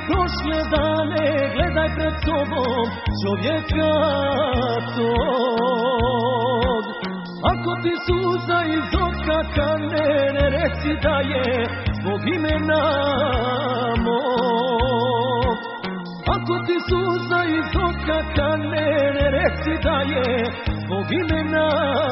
prošle dane, gledaj pred sobom čovjeka tog. Ako ti suza iz oka kane, ne reci da je zbog imena mog. Ako ti suza iz oka kane, ne reci da je zbog imena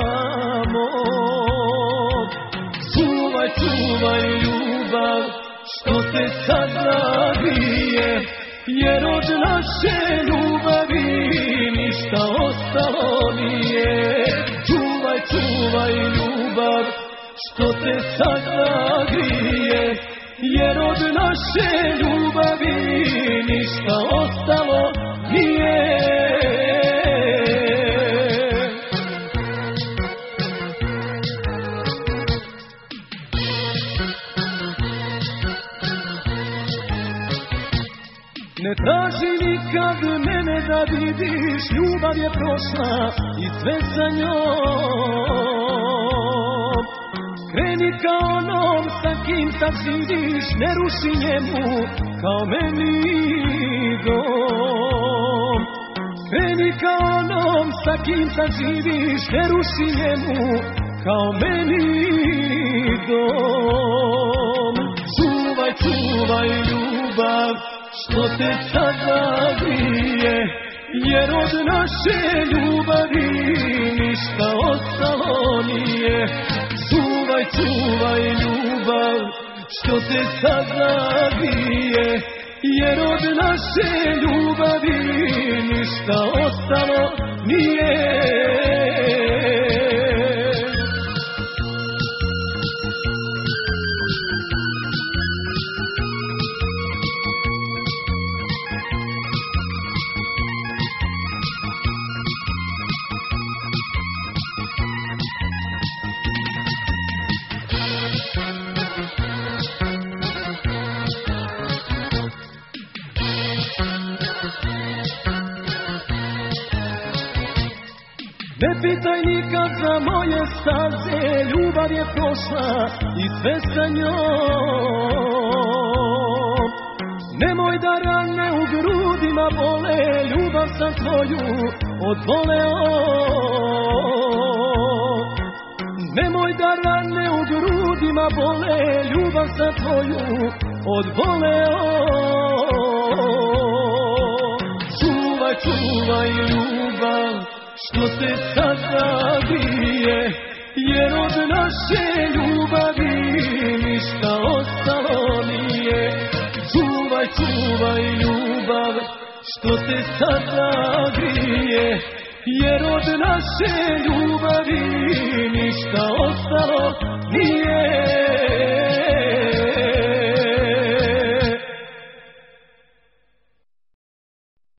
mog. Čuvaj, čuvaj ljubav što te sad grije, jer od naše ljubavi ništa ostalo nije. Čuvaj, čuvaj ljubav što te sad grije, jer od naše ljubavi ništa ostalo nije. Ne traži nikad mene da vidiš, ljubav je prošla i sve sa njom. Kreni ka onom sa kim sad živiš, ne ruši njemu kao meni dom. Kreni ka onom sa kim sad živiš, ne ruši njemu kao meni dom. Čuvaj, čuvaj ljubav što te sad grije, jer od naše ljubavi ništa ostalo nije. Čuvaj, čuvaj ljubav što te sad grije, jer od naše ljubavi ništa ostalo nije. Ne pitaj nikad za moje staze, ljubav je prošla i sve sa njom. Nemoj da rane u grudima bole, ljubav sam tvoju odvoleo. Nemoj da rane u grudima bole, ljubav sam tvoju odvoleo. Čuvaj, čuvaj ljubav što te sad grije, jer od naše ljubavi ništa ostalo nije. Čuvaj, čuvaj ljubav što te sad grije, jer od naše ljubavi ništa ostalo